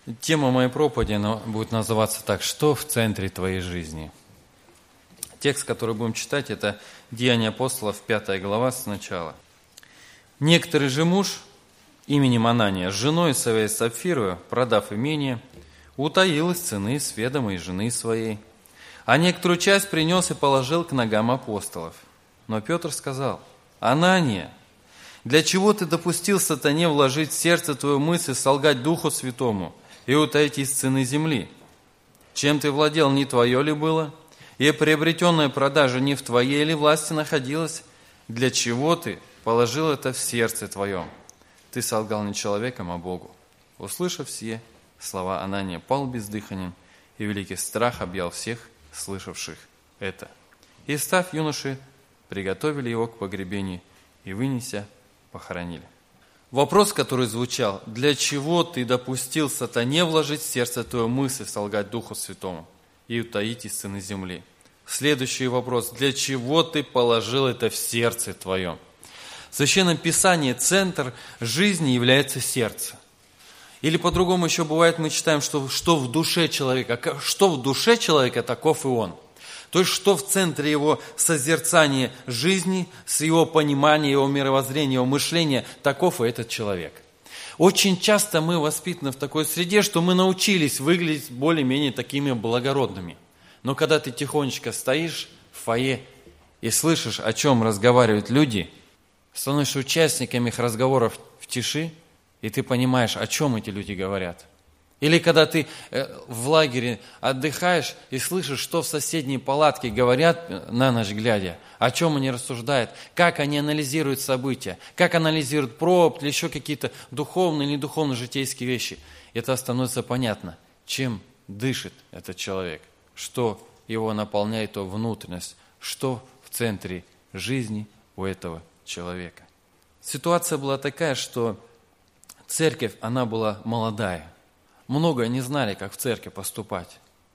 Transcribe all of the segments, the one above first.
Тема моей проповеди будет называться так: «Что в центре твоей жизни?». Текст, который будем читать, это Деяния апостолов, 5 глава, сначала. «Некоторый же муж именем Анания с женой своей Сапфирою, продав имение, утаил из цены с ведома и жены своей, а некоторую часть принес и положил к ногам апостолов. Но Петр сказал: Анания, для чего ты допустил сатане вложить в сердце твою мысль солгать Духу Святому и утаить из цены земли? Чем ты владел, не твое ли было? И приобретенная продажа не в твоей ли власти находилась? Для чего ты положил это в сердце твоем? Ты солгал не человеком, а Богу». Услышав сие слова, Анания пал бездыханен, и великий страх объял всех слышавших это. И, став юноши, приготовили его к погребению и, вынеся, похоронили. Вопрос, который звучал: для чего ты допустил сатане вложить в сердце твою мысль солгать Духу Святому и утаить из цены земли? Следующий вопрос: для чего ты положил это в сердце твоем? В Священном Писании центр жизни является сердце. Или по-другому еще бывает, мы читаем, что в душе человека, что в душе человека, таков и он. То есть, что в центре его созерцания жизни, с его понимания, его мировоззрения, его мышления, таков и этот человек. Очень часто мы воспитаны в такой среде, что мы научились выглядеть более-менее такими благородными. Но когда ты тихонечко стоишь в фойе и слышишь, о чем разговаривают люди, становишься участниками их разговоров в тиши, и ты понимаешь, о чем эти люди говорят. Или когда ты в лагере отдыхаешь и слышишь, что в соседней палатке говорят на ночь глядя, о чем они рассуждают, как они анализируют события, как анализируют проповедь или еще какие-то духовные или недуховно-житейские вещи. Это становится понятно, чем дышит этот человек, что его наполняет его внутренность, что в центре жизни у этого человека. Ситуация была такая, что церковь, она была молодая. Много не знали, как в церкви поступать.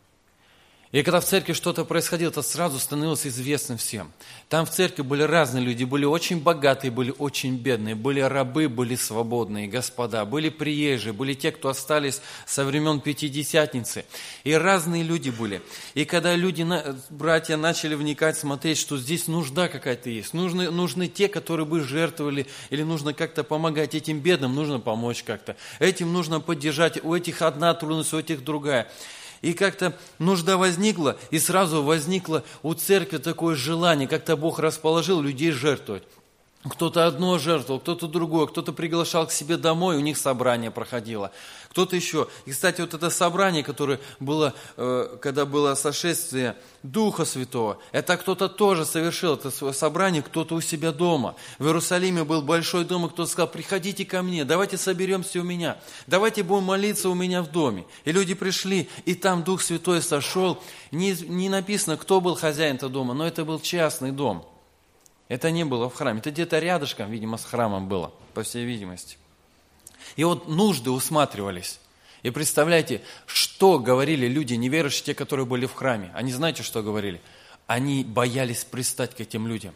И когда в церкви что-то происходило, это сразу становилось известным всем. Там в церкви были разные люди, были очень богатые, были очень бедные, были рабы, были свободные, господа, были приезжие, были те, кто остались со времен Пятидесятницы. И разные люди были. И когда люди, братья, начали вникать, смотреть, что здесь нужда какая-то есть, нужны те, которые бы жертвовали, или нужно как-то помогать этим бедным, нужно помочь как-то. Этим нужно поддержать, у этих одна трудность, у этих другая. И как-то нужда возникла, и сразу возникло у церкви такое желание, как-то Бог расположил людей жертвовать. Кто-то одно жертвовал, кто-то другое, кто-то приглашал к себе домой, у них собрание проходило. Кто-то еще. И, кстати, вот это собрание, которое было, когда было сошествие Духа Святого, это кто-то тоже совершил, это собрание кто-то у себя дома. В Иерусалиме был большой дом, и кто-то сказал: приходите ко мне, давайте соберемся у меня, давайте будем молиться у меня в доме. И люди пришли, и там Дух Святой сошел. Не написано, кто был хозяин этого дома, но это был частный дом. Это не было в храме, это где-то рядышком, видимо, с храмом было, по всей видимости. И вот нужды усматривались. И представляете, что говорили люди неверующие, те, которые были в храме. Они знаете, что говорили? Они боялись пристать к этим людям.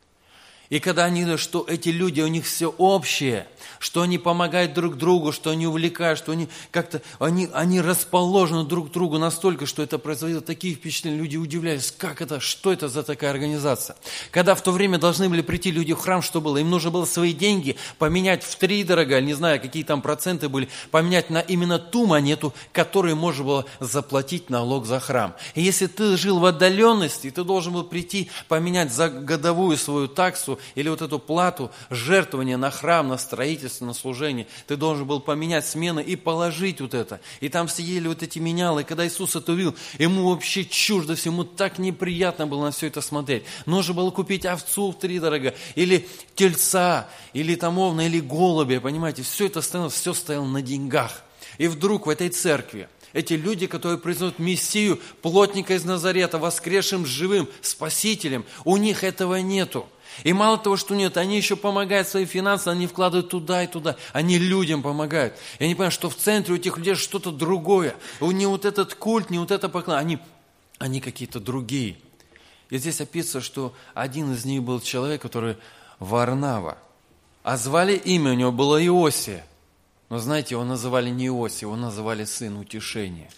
И когда они видят, что эти люди, у них все общее, что они помогают друг другу, что они увлекают, что они как-то, они расположены друг к другу настолько, что это производило такие впечатления. Люди удивлялись, как это, что это за такая организация. Когда в то время должны были прийти люди в храм, что было? Им нужно было свои деньги поменять втридорога, не знаю, какие там проценты были, поменять на именно ту монету, которой можно было заплатить налог за храм. И если ты жил в отдаленности, ты должен был прийти, поменять за годовую свою таксу, или вот эту плату, жертвование на храм, на строительство, на служение, ты должен был поменять смены и положить вот это. И там сидели вот эти менялы, и когда Иисус это увидел, ему вообще чуждо все, ему так неприятно было на все это смотреть. Нужно было купить овцу втридорога, или тельца, или там овна, или голубя, понимаете, все это стояло на деньгах. И вдруг в этой церкви эти люди, которые признают Мессию, плотника из Назарета, воскресшим живым, спасителем, у них этого нету. И мало того, что нет, они еще помогают свои финансы, они вкладывают туда и туда, они людям помогают. И они понимают, что в центре у этих людей что-то другое. Не вот этот культ, не вот это поклонение, они какие-то другие. И здесь описано, что один из них был человек, который Варнава, а звали имя у него было Иосия. Но знаете, его называли не Иосиф, его называли сын утешения.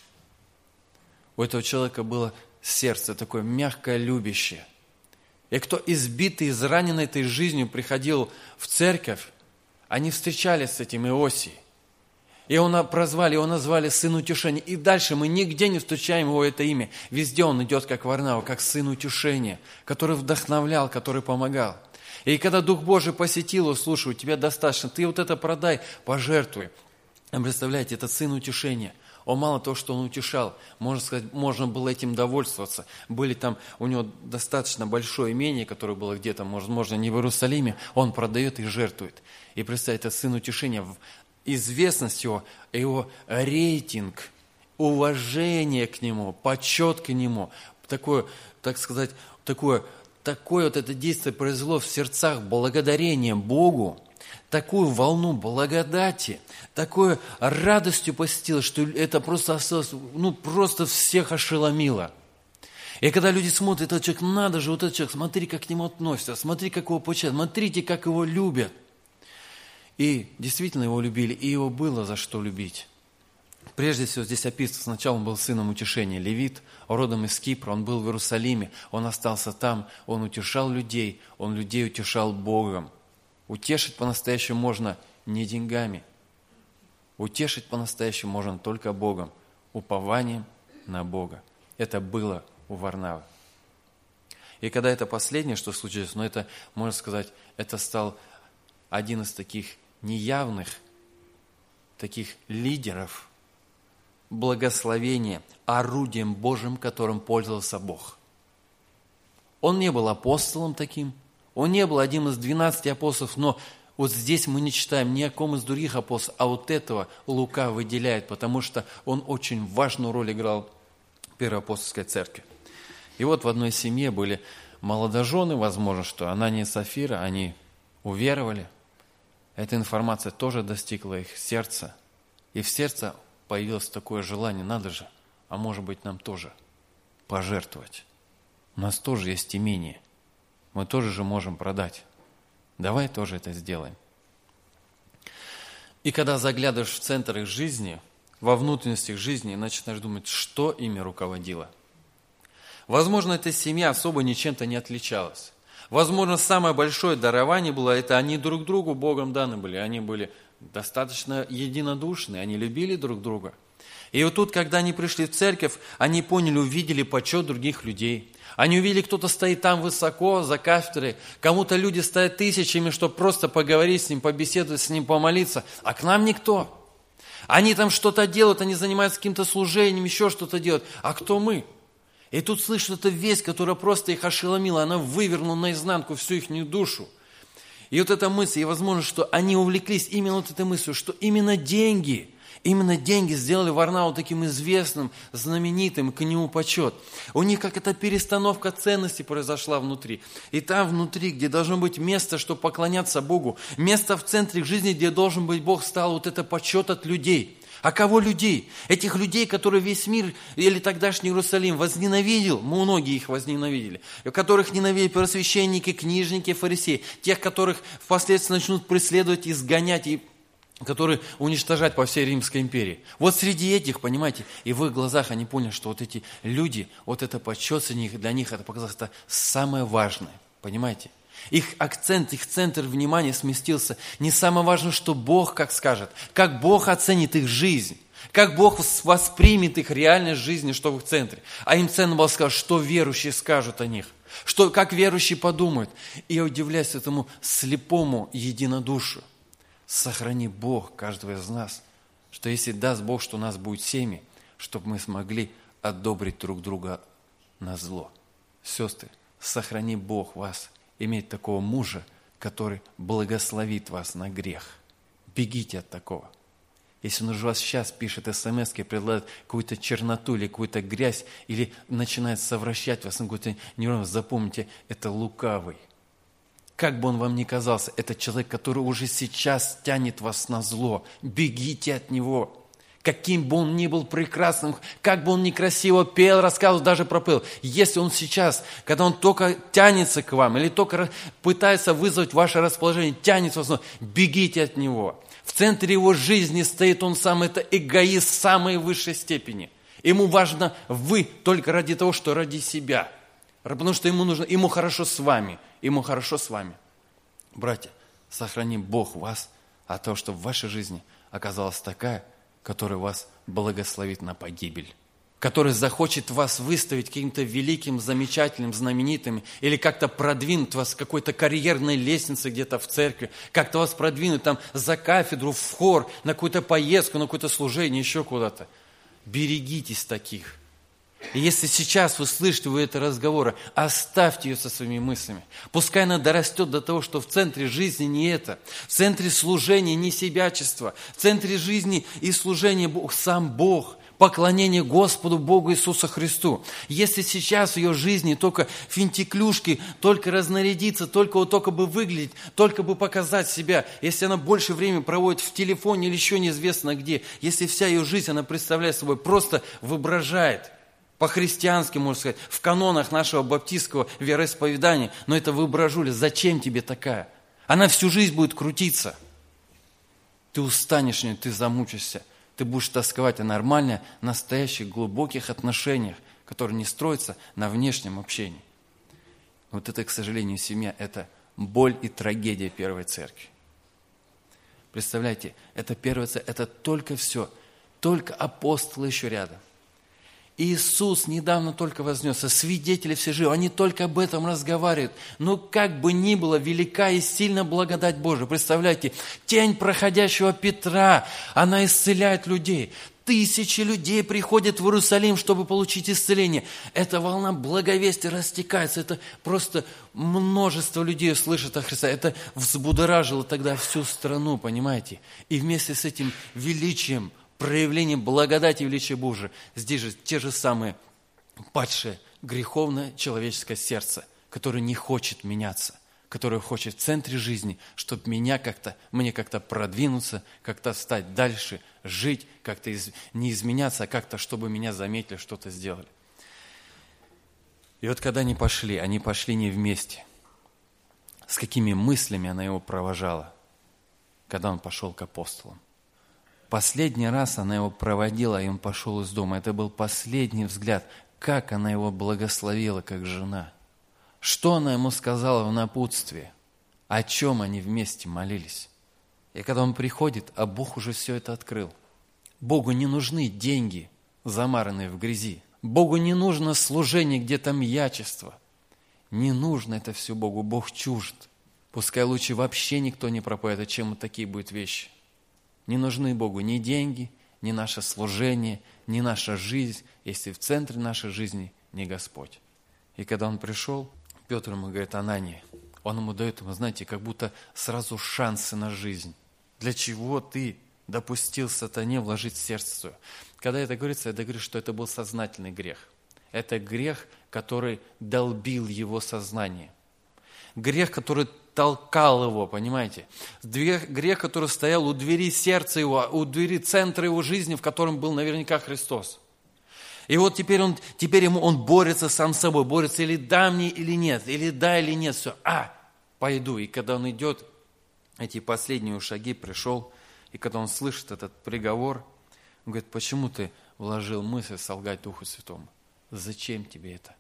У этого человека было сердце такое мягкое, любящее. И кто избитый, израненный этой жизнью приходил в церковь, они встречались с этим Иосией. И его назвали сын утешения. И дальше мы нигде не встречаем его это имя. Везде он идет как Варнава, как сын утешения, который вдохновлял, который помогал. И когда Дух Божий посетил его, слушай, у тебя достаточно, ты вот это продай, пожертвуй. Представляете, это сын утешения. Он мало того, что он утешал, можно сказать, можно было этим довольствоваться. Были там у него достаточно большое имение, которое было где-то, возможно, не в Иерусалиме, он продает и жертвует. И представьте, это сын утешения, известность его рейтинг, уважение к нему, почет к нему, такое, так сказать, такое вот это действие произвело в сердцах благодарение Богу, такую волну благодати, такой радостью посетило, что это просто осталось, просто всех ошеломило. И когда люди смотрят, этот человек, надо же, вот этот человек, смотри, как к нему относятся, смотри, как его почитают, смотрите, как его любят. И действительно его любили, и его было за что любить. Прежде всего, здесь описано, сначала он был сыном утешения, левит, родом из Кипра, он был в Иерусалиме, он остался там, он утешал людей, он людей утешал Богом. Утешить по-настоящему можно не деньгами. Утешить по-настоящему можно только Богом, упованием на Бога. Это было у Варнавы. И когда это последнее, что случилось, это, можно сказать, это стал один из таких неявных, таких лидеров благословения, орудием Божьим, которым пользовался Бог. Он не был апостолом таким, он не был одним из 12 апостолов, но вот здесь мы не читаем ни о ком из других апостолов, а вот этого Лука выделяет, потому что он очень важную роль играл в Первой апостольской церкви. И вот в одной семье были молодожены, возможно, что Анания и Сафира, они уверовали. Эта информация тоже достигла их сердца. И в сердце появилось такое желание, надо же, а может быть нам тоже пожертвовать. У нас тоже есть имение. Мы тоже же можем продать. Давай тоже это сделаем. И когда заглядываешь в центр их жизни, во внутренность их жизни, начинаешь думать, что ими руководило. Возможно, эта семья особо ничем-то не отличалась. Возможно, самое большое дарование было, это они друг другу Богом даны были. Они были достаточно единодушны, они любили друг друга. И вот тут, когда они пришли в церковь, они поняли, увидели почет других людей. Они увидели, кто-то стоит там высоко, за кафедрой. Кому-то люди стоят тысячами, чтобы просто поговорить с ним, побеседовать с ним, помолиться. А к нам никто. Они там что-то делают, они занимаются каким-то служением, еще что-то делают. А кто мы? И тут слышат эту весть, которая просто их ошеломила. Она вывернула наизнанку всю их душу. И вот эта мысль, и возможно, что они увлеклись именно вот этой мыслью, что именно деньги сделали Варнаву таким известным, знаменитым, к нему почет. У них какая-то перестановка ценностей произошла внутри. И там внутри, где должно быть место, чтобы поклоняться Богу, место в центре жизни, где должен быть Бог, стал вот это почет от людей. А кого людей? Этих людей, которые весь мир или тогдашний Иерусалим возненавидел, многие их возненавидели, которых ненавидели первосвященники, книжники, фарисеи, тех, которых впоследствии начнут преследовать, изгонять, и которые уничтожать по всей Римской империи. Вот среди этих, понимаете, и в их глазах они поняли, что вот эти люди, вот это почет для них, это показалось это самое важное, понимаете? Их акцент, их центр внимания сместился. Не самое важное, что Бог как скажет, как Бог оценит их жизнь, как Бог воспримет их реальность жизни, что в их центре. А им ценно было сказать, что верующие скажут о них, как верующие подумают. И я удивляюсь этому слепому единодушию. Сохрани Бог каждого из нас, что если даст Бог, что у нас будет семьи, чтобы мы смогли одобрить друг друга на зло. Сестры, сохрани Бог вас, иметь такого мужа, который благословит вас на грех. Бегите от такого. Если он уже вас сейчас пишет смс-ки, предлагает какую-то черноту или какую-то грязь, или начинает совращать вас на какую-то неровность, запомните, это лукавый. Как бы он вам ни казался, это человек, который уже сейчас тянет вас на зло. Бегите от него. Каким бы он ни был прекрасным, как бы он ни красиво пел, рассказывал, даже пропел. Если он сейчас, когда он только тянется к вам, или только пытается вызвать ваше расположение, тянется вас, бегите от него. В центре его жизни стоит он сам, это эгоист самой высшей степени. Ему важно вы только ради того, что ради себя. Потому что ему хорошо с вами. Ему хорошо с вами. Братья, сохрани Бог вас от того, чтобы в вашей жизни оказалась такая, которая вас благословит на погибель, который захочет вас выставить каким-то великим, замечательным, знаменитым, или как-то продвинуть вас с какой-то карьерной лестнице где-то в церкви, как-то вас продвинуть там за кафедру, в хор, на какую-то поездку, на какое-то служение, еще куда-то. Берегитесь таких. И если сейчас вы слышите это разговоры, оставьте ее со своими мыслями. Пускай она дорастет до того, что в центре жизни не это. В центре служения не себячество. В центре жизни и служения Бог, сам Бог. Поклонение Господу Богу Иисусу Христу. Если сейчас в ее жизни только финтиклюшки, только разнарядиться, только бы выглядеть, только бы показать себя, если она больше времени проводит в телефоне или еще неизвестно где, если вся ее жизнь она представляет собой, просто воображает, по-христиански, можно сказать, в канонах нашего баптистского вероисповедания, но это воображуля, зачем тебе такая? Она всю жизнь будет крутиться. Ты устанешь в ней, ты замучишься. Ты будешь тосковать о нормальных, настоящих, глубоких отношениях, которые не строятся на внешнем общении. Вот это, к сожалению, семья – это боль и трагедия первой церкви. Представляете, это первая церковь, это только все, только апостолы еще рядом. Иисус недавно только вознесся, свидетели все живы, они только об этом разговаривают. Но как бы ни было, велика и сильна благодать Божия. Представляете, тень проходящего Петра, она исцеляет людей. Тысячи людей приходят в Иерусалим, чтобы получить исцеление. Эта волна благовестия растекается. Это просто множество людей слышат о Христе. Это взбудоражило тогда всю страну, понимаете? И вместе с этим величием, проявление благодати и величия Божия. Здесь же те же самые падшие, греховное человеческое сердце, которое не хочет меняться, которое хочет в центре жизни, чтобы мне как-то продвинуться, как-то стать дальше, жить, как-то не изменяться, а как-то, чтобы меня заметили, что-то сделали. И вот когда они пошли не вместе. С какими мыслями она его провожала, когда он пошел к апостолам. Последний раз она его проводила, и он пошел из дома. Это был последний взгляд, как она его благословила, как жена. Что она ему сказала в напутствии? О чем они вместе молились? И когда он приходит, а Бог уже все это открыл. Богу не нужны деньги, замаранные в грязи. Богу не нужно служение, где там ячество. Не нужно это все Богу, Бог чужд. Пускай лучше вообще никто не проповедует, чем вот такие будут вещи. Не нужны Богу ни деньги, ни наше служение, ни наша жизнь, если в центре нашей жизни не Господь. И когда он пришел, Петр ему говорит: Анания, он ему дает, знаете, как будто сразу шансы на жизнь. Для чего ты допустил сатане вложить в сердце свое? Когда это говорится, я говорю, что это был сознательный грех. Это грех, который долбил его сознание. Грех, который толкал его, понимаете? Грех, который стоял у двери сердца его, у двери центра его жизни, в котором был наверняка Христос. И вот теперь он борется сам с собой, борется или да мне, или нет, или да, или нет, все, пойду. И когда он идет, эти последние шаги пришел, и когда он слышит этот приговор, он говорит: почему ты вложил мысль солгать Духу Святому? Зачем тебе это?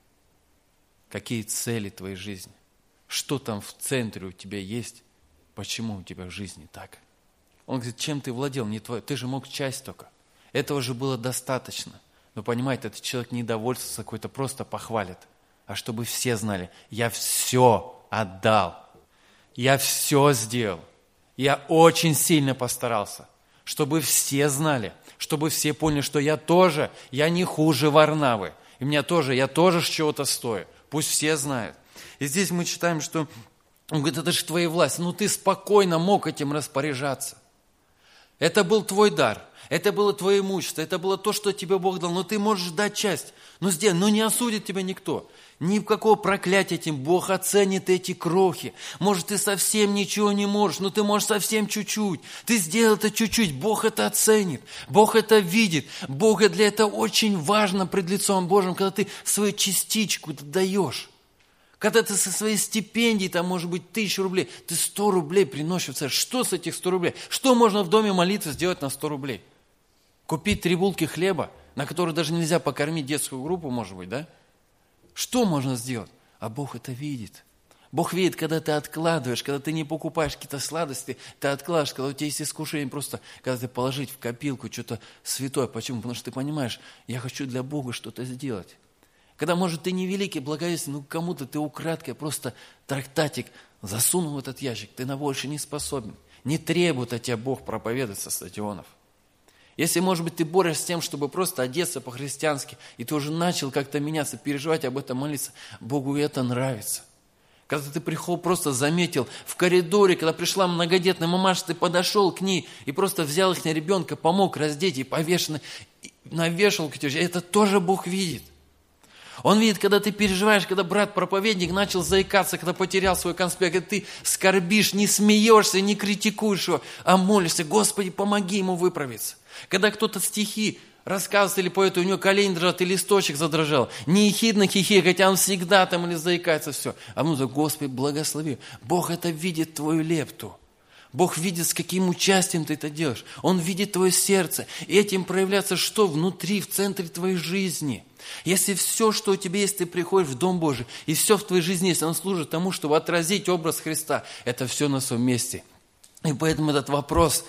Какие цели твоей жизни? Что там в центре у тебя есть? Почему у тебя в жизни так? Он говорит: чем ты владел? Не твое. Ты же мог часть только. Этого же было достаточно. Но понимаете, этот человек не довольствуется какой-то, просто похвалит. А чтобы все знали: я все отдал. Я все сделал. Я очень сильно постарался. Чтобы все знали. Чтобы все поняли, что я не хуже Варнавы. И я тоже с чего-то стою. Пусть все знают. И здесь мы читаем, что он говорит: это же твоя власть. Ты спокойно мог этим распоряжаться. Это был твой дар, это было твое имущество, это было то, что тебе Бог дал, но ты можешь дать часть. Но сделай, но не осудит тебя никто. Ни в какого проклятия этим. Бог оценит эти крохи. Может, ты совсем ничего не можешь, но ты можешь совсем чуть-чуть. Ты сделал это чуть-чуть, Бог это оценит, Бог это видит. Богу для этого очень важно пред лицом Божьим, когда ты свою частичку даешь. Когда ты со своей стипендии, там может быть 1000 рублей, ты 100 рублей приносишь в церковь. Что с этих 100 рублей? Что можно в доме молитвы сделать на 100 рублей? Купить 3 булки хлеба, на которые даже нельзя покормить детскую группу, может быть, да? Что можно сделать? А Бог это видит. Бог видит, когда ты откладываешь, когда ты не покупаешь какие-то сладости, ты откладываешь, когда у тебя есть искушение просто, когда ты положить в копилку что-то святое. Почему? Потому что ты понимаешь, я хочу для Бога что-то сделать. Когда, может, ты не великий благовестник, ну кому-то ты украдкой просто трактатик засунул в этот ящик, ты на больше не способен. Не требует от тебя Бог проповедовать со стадионов. Если, может быть, ты борешься с тем, чтобы просто одеться по-христиански, и ты уже начал как-то меняться, переживать об этом, молиться, Богу это нравится. Когда ты просто заметил в коридоре, когда пришла многодетная мамаша, ты подошел к ней и просто взял их на ребенка, помог раздеть и повешенный на вешалку, это тоже Бог видит. Он видит, когда ты переживаешь, когда брат-проповедник начал заикаться, когда потерял свой конспект, когда ты скорбишь, не смеешься, не критикуешь его, а молишься, Господи, помоги ему выправиться. Когда кто-то стихи рассказывает или поет, у него колени дрожат, и листочек задрожал. Не ехидно хихи, хотя он всегда там или заикается, все. А ну, Господи, благослови. Бог это видит, твою лепту. Бог видит, с каким участием ты это делаешь. Он видит твое сердце. И этим проявляется что? Внутри, в центре твоей жизни. Если все, что у тебя есть, ты приходишь в Дом Божий, и все в твоей жизни, если он служит тому, чтобы отразить образ Христа, это все на своем месте. И поэтому этот вопрос,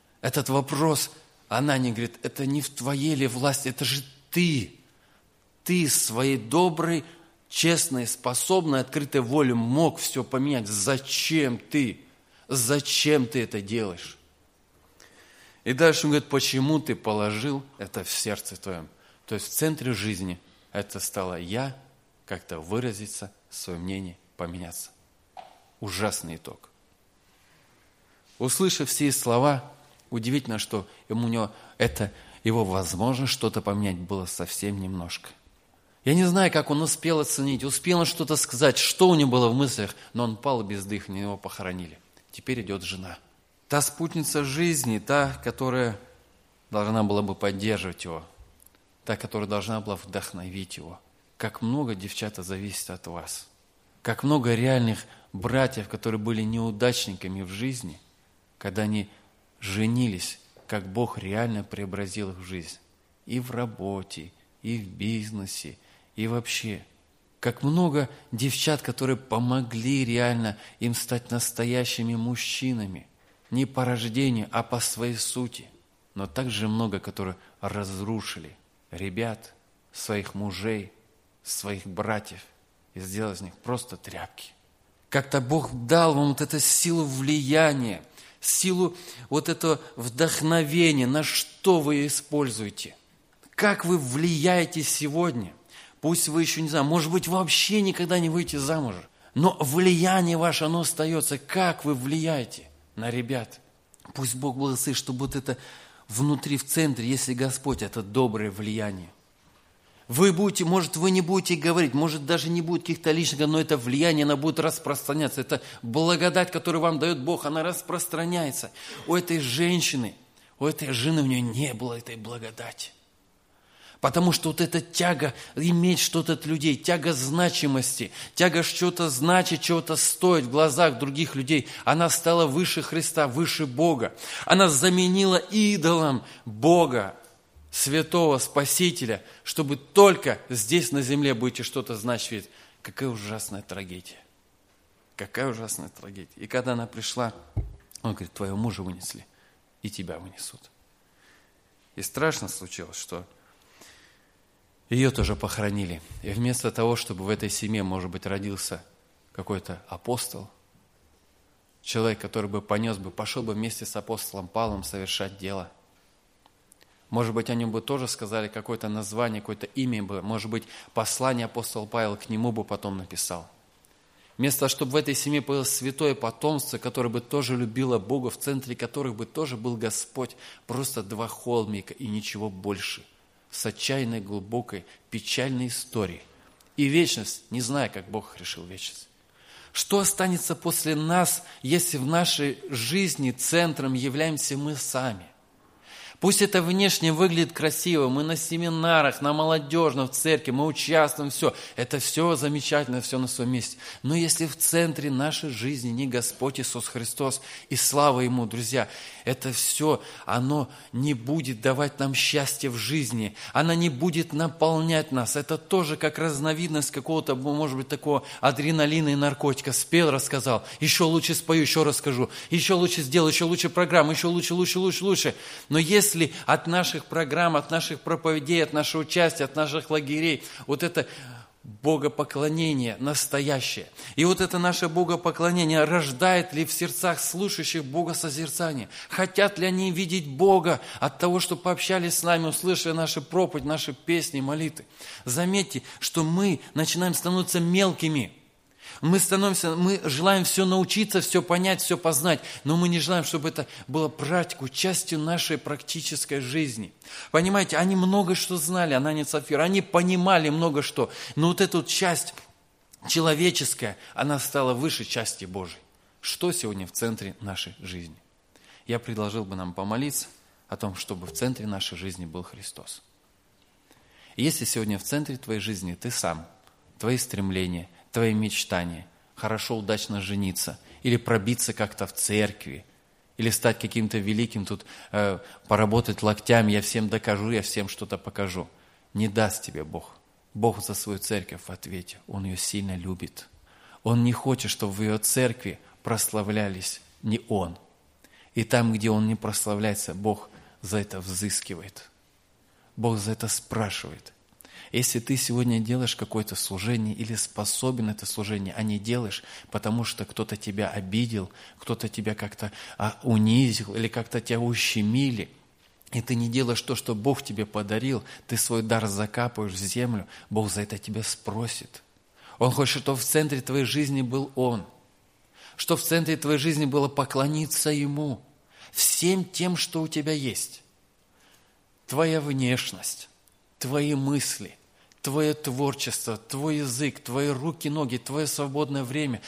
она не говорит, это не в твоей ли власти, это же ты. Ты своей доброй, честной, способной, открытой волей мог все поменять. Зачем ты? Зачем ты это делаешь? И дальше он говорит, почему ты положил это в сердце твоем? То есть в центре жизни это стало я, как-то выразиться, свое мнение поменяться. Ужасный итог. Услышав все слова, удивительно, что его возможность что-то поменять было совсем немножко. Я не знаю, как он успел оценить, успел он что-то сказать, что у него было в мыслях, но он пал без дыхания, его похоронили. Теперь идет жена. Та спутница жизни, та, которая должна была бы поддерживать его, та, которая должна была вдохновить его. Как много, девчата, зависит от вас. Как много реальных братьев, которые были неудачниками в жизни, когда они женились, как Бог реально преобразил их в жизнь. И в работе, и в бизнесе, и вообще. Как много девчат, которые помогли реально им стать настоящими мужчинами. Не по рождению, а по своей сути. Но также много, которые разрушили ребят, своих мужей, своих братьев и сделали из них просто тряпки. Как-то Бог дал вам вот эту силу влияния, силу вот этого вдохновения, на что вы используете. Как вы влияете сегодня? Пусть вы еще, не знаю, может быть, вообще никогда не выйдете замуж, но влияние ваше, оно остается. Как вы влияете на ребят? Пусть Бог благословит, чтобы вот это внутри, в центре, если Господь, это доброе влияние. Вы будете, может, вы не будете говорить, может, даже не будет каких-то лишних, но это влияние, оно будет распространяться. Это благодать, которую вам дает Бог, она распространяется. У этой женщины, у этой жены, у нее не было этой благодати. Потому что вот эта тяга иметь что-то от людей, тяга значимости, тяга что-то значить, чего-то стоить в глазах других людей, она стала выше Христа, выше Бога. Она заменила идолом Бога, святого Спасителя, чтобы только здесь на земле будете что-то значить. Какая ужасная трагедия. Какая ужасная трагедия. И когда она пришла, он говорит, твоего мужа вынесли, и тебя вынесут. И страшно случилось, что ее тоже похоронили. И вместо того, чтобы в этой семье, может быть, родился какой-то апостол, человек, который бы пошел бы вместе с апостолом Павлом совершать дело. Может быть, они бы тоже сказали какое-то название, какое-то имя бы, может быть, послание апостол Павел к нему бы потом написал. Вместо того, чтобы в этой семье появилось святое потомство, которое бы тоже любило Бога, в центре которых бы тоже был Господь, просто два холмика и ничего больше. С отчаянной, глубокой, печальной историей. И вечность, не знаю, как Бог решил вечность. Что останется после нас, если в нашей жизни центром являемся мы сами? Пусть это внешне выглядит красиво, мы на семинарах, на молодежном, в церкви, мы участвуем, все. Это все замечательно, все на своем месте. Но если в центре нашей жизни не Господь Иисус Христос, и слава Ему, друзья, это все, оно не будет давать нам счастье в жизни, оно не будет наполнять нас. Это тоже как разновидность какого-то, может быть, такого адреналина и наркотика. Спел, рассказал, еще лучше спою, еще расскажу, еще лучше сделаю, еще лучше программу, еще лучше. Но если от наших программ, от наших проповедей, от нашего участия, от наших лагерей, вот это богопоклонение настоящее. И вот это наше богопоклонение рождает ли в сердцах слушающих богосозерцание? Хотят ли они видеть Бога от того, что пообщались с нами, услышали наши проповедь, наши песни, молитвы? Заметьте, что мы начинаем становиться мелкими. Мы желаем все научиться, все понять, все познать, но мы не желаем, чтобы это было практикой, частью нашей практической жизни. Понимаете, они много что знали, Анания и Сапфира, они понимали много что, но вот эта часть человеческая, она стала выше части Божией. Что сегодня в центре нашей жизни? Я предложил бы нам помолиться о том, чтобы в центре нашей жизни был Христос. И если сегодня в центре твоей жизни ты сам, твои стремления, твои мечтания, хорошо, удачно жениться, или пробиться как-то в церкви, или стать каким-то великим, тут поработать локтями, я всем докажу, я всем что-то покажу. Не даст тебе Бог. Бог за свою церковь в ответе. Он ее сильно любит. Он не хочет, чтобы в ее церкви прославлялись не Он. И там, где Он не прославляется, Бог за это взыскивает. Бог за это спрашивает. Если ты сегодня делаешь какое-то служение или способен это служение, а не делаешь, потому что кто-то тебя обидел, кто-то тебя как-то унизил или как-то тебя ущемили, и ты не делаешь то, что Бог тебе подарил, ты свой дар закапываешь в землю, Бог за это тебя спросит. Он хочет, чтобы в центре твоей жизни был Он, чтобы в центре твоей жизни было поклониться Ему, всем тем, что у тебя есть. Твоя внешность, твои мысли, твое творчество, твой язык, твои руки, ноги, твое свободное время,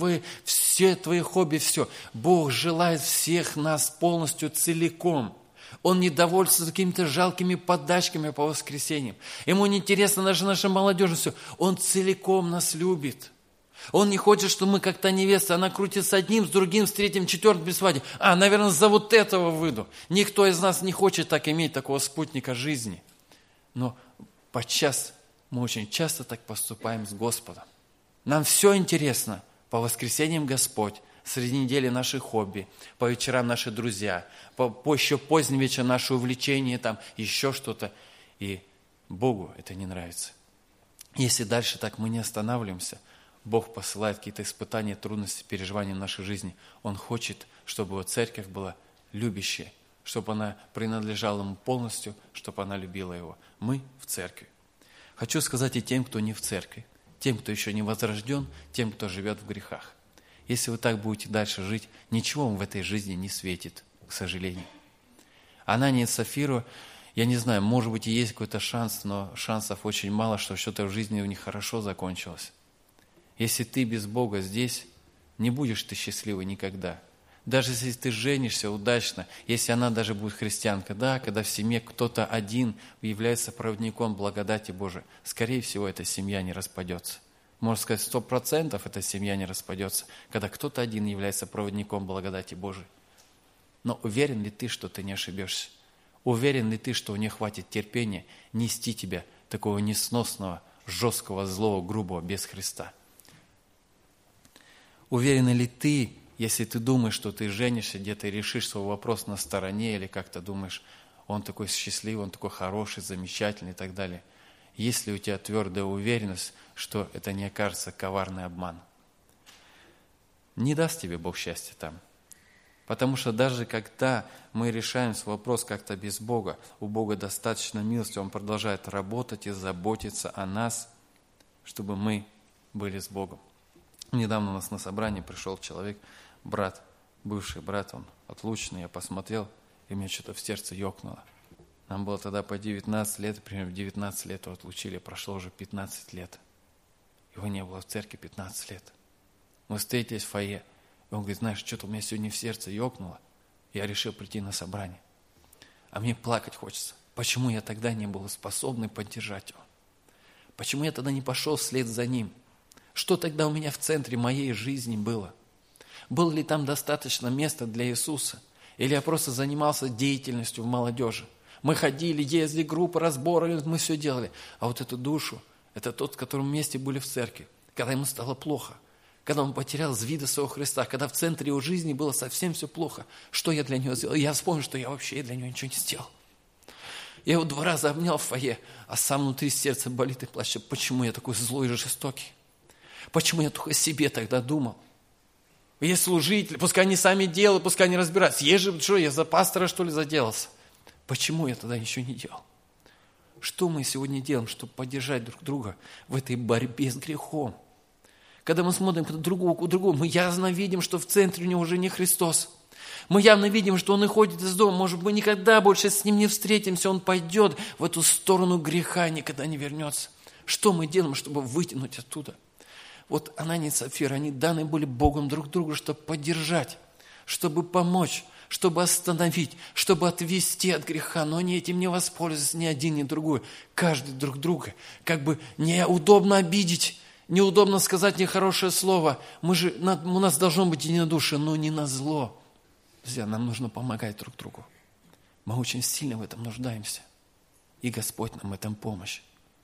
все твои хобби, все. Бог желает всех нас полностью целиком. Он не довольствуется какими-то жалкими подачками по воскресеньям. Ему не интересно даже наша молодежь, все. Он целиком нас любит. Он не хочет, чтобы мы как-то невеста, она крутится с одним, с другим, с третьим, четвертым без свадьбы. Наверное, за вот этого выйду. Никто из нас не хочет так иметь такого спутника жизни. Но подчас мы очень часто так поступаем с Господом. Нам все интересно. По воскресеньям Господь, среди недели наши хобби, по вечерам наши друзья, по еще поздним вечерам наши увлечения, там еще что-то. И Богу это не нравится. Если дальше так мы не останавливаемся, Бог посылает какие-то испытания, трудности, переживания в нашей жизни. Он хочет, чтобы его церковь была любящей, чтобы она принадлежала Ему полностью, чтобы она любила Его. Мы в церкви. Хочу сказать и тем, кто не в церкви, тем, кто еще не возрожден, тем, кто живет в грехах. Если вы так будете дальше жить, ничего вам в этой жизни не светит, к сожалению. Анания и Сапфиру, я не знаю, может быть и есть какой-то шанс, но шансов очень мало, что что-то в жизни у них хорошо закончилось. Если ты без Бога здесь, не будешь ты счастливый никогда. Даже если ты женишься удачно, если она даже будет христианка, да, когда в семье кто-то один является проводником благодати Божией, скорее всего, эта семья не распадется. Можно сказать, 100% эта семья не распадется, когда кто-то один является проводником благодати Божией. Но уверен ли ты, что ты не ошибешься? Уверен ли ты, что у нее хватит терпения нести тебя, такого несносного, жесткого, злого, грубого, без Христа? Уверен ли ты, если ты думаешь, что ты женишься, где-то решишь свой вопрос на стороне, или как-то думаешь, он такой счастливый, он такой хороший, замечательный и так далее. Есть ли у тебя твердая уверенность, что это не окажется коварный обман? Не даст тебе Бог счастья там. Потому что даже когда мы решаем свой вопрос как-то без Бога, у Бога достаточно милости, Он продолжает работать и заботиться о нас, чтобы мы были с Богом. Недавно у нас на собрании пришел человек, брат, бывший брат, он отлучный, я посмотрел, и мне что-то в сердце ёкнуло. Нам было тогда по 19 лет, примерно в 19 лет его отлучили, прошло уже 15 лет. Его не было в церкви 15 лет. Мы встретились в фойе, и он говорит, знаешь, что-то у меня сегодня в сердце ёкнуло, я решил прийти на собрание. А мне плакать хочется. Почему я тогда не был способен поддержать его? Почему я тогда не пошел вслед за ним? Что тогда у меня в центре моей жизни было? Было ли там достаточно места для Иисуса? Или я просто занимался деятельностью в молодежи? Мы ходили, ездили, группы, разборы, мы все делали. А вот эту душу, это тот, с которым вместе были в церкви, когда ему стало плохо, когда он потерял из вида своего Христа, когда в центре его жизни было совсем все плохо. Что я для него сделал? Я вспомнил, что я вообще для него ничего не сделал. Я его 2 раза обнял в фойе, а сам внутри сердца болит и плачет. Почему я такой злой и жестокий? Почему я только о себе тогда думал? Есть служители, пускай они сами делают, пускай они разбираются. Есть же, что, я за пастора, что ли, заделался? Почему я тогда ничего не делал? Что мы сегодня делаем, чтобы поддержать друг друга в этой борьбе с грехом? Когда мы смотрим друг к другу, мы явно видим, что в центре у него уже не Христос. Мы явно видим, что он уходит из дома. Может, мы никогда больше с ним не встретимся. Он пойдет в эту сторону греха, никогда не вернется. Что мы делаем, чтобы вытянуть оттуда? Вот Анания и Сапфира, они даны были Богом друг другу, чтобы поддержать, чтобы помочь, чтобы остановить, чтобы отвести от греха. Но они этим не воспользуются ни один, ни другой. Каждый друг друга. Как бы неудобно обидеть, неудобно сказать нехорошее слово. У нас должно быть единодушие, но не на зло. Друзья, нам нужно помогать друг другу. Мы очень сильно в этом нуждаемся. И Господь нам в этом помощь.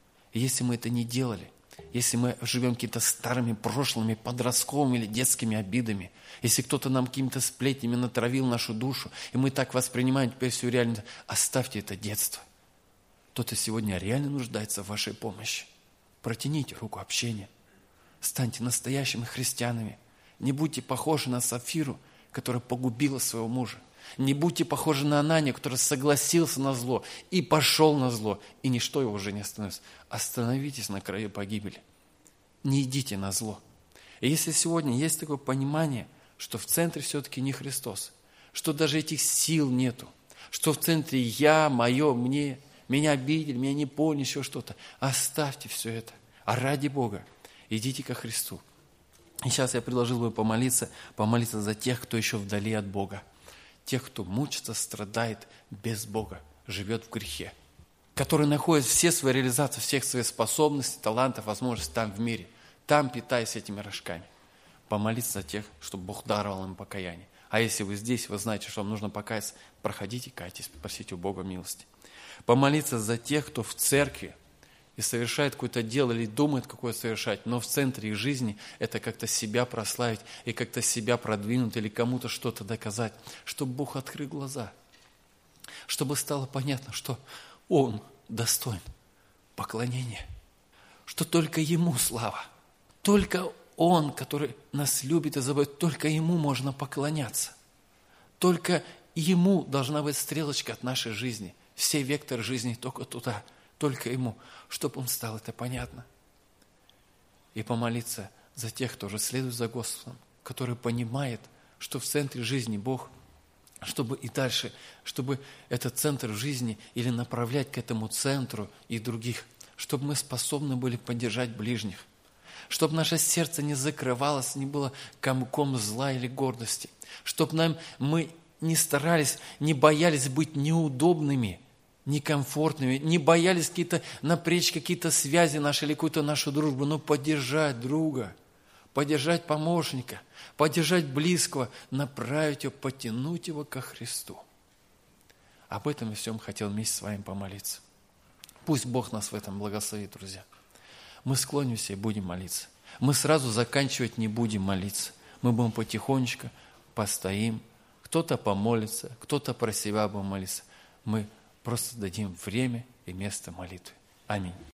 И если мы это не делали, если мы живем какими-то старыми прошлыми, подростковыми или детскими обидами, если кто-то нам какими-то сплетнями натравил нашу душу, и мы так воспринимаем теперь всю реальность, оставьте это детство. Кто-то сегодня реально нуждается в вашей помощи. Протяните руку общения. Станьте настоящими христианами. Не будьте похожи на Сапфиру, которая погубила своего мужа. Не будьте похожи на Ананию, который согласился на зло и пошел на зло, и ничто его уже не остановится. Остановитесь на краю погибели. Не идите на зло. И если сегодня есть такое понимание, что в центре все-таки не Христос, что даже этих сил нету, что в центре я, мое, мне, меня обидели, меня не поняли, еще что-то, оставьте все это. А ради Бога идите ко Христу. И сейчас я предложил бы помолиться за тех, кто еще вдали от Бога. Тех, кто мучится, страдает без Бога, живет в грехе. Который находит все свои реализации, всех своих способностей, талантов, возможностей там в мире. Там питаясь этими рожками. Помолиться за тех, чтобы Бог даровал им покаяние. А если вы здесь, вы знаете, что вам нужно покаяться, проходите, кайтесь, просите у Бога милости. Помолиться за тех, кто в церкви и совершает какое-то дело или думает, какое совершать, но в центре их жизни это как-то себя прославить и как-то себя продвинуть или кому-то что-то доказать, чтобы Бог открыл глаза, чтобы стало понятно, что Он достоин поклонения, что только Ему слава, только Он, который нас любит и заботит, только Ему можно поклоняться, только Ему должна быть стрелочка от нашей жизни, все векторы жизни только туда, только Ему, чтобы Он стал это понятно. И помолиться за тех, кто уже следует за Господом, который понимает, что в центре жизни Бог, чтобы и дальше, чтобы этот центр жизни или направлять к этому центру и других, чтобы мы способны были поддержать ближних, чтобы наше сердце не закрывалось, не было комком зла или гордости, чтобы мы не старались, не боялись быть неудобными, некомфортными, не боялись напрячь какие-то связи наши или какую-то нашу дружбу, но поддержать друга, поддержать помощника, поддержать близкого, направить его, потянуть его ко Христу. Об этом и всем хотел вместе с вами помолиться. Пусть Бог нас в этом благословит, друзья. Мы склонимся и будем молиться. Мы сразу заканчивать не будем молиться. Мы будем потихонечку постоим. Кто-то помолится, кто-то про себя будет молиться. Мы просто дадим время и место молитвы. Аминь.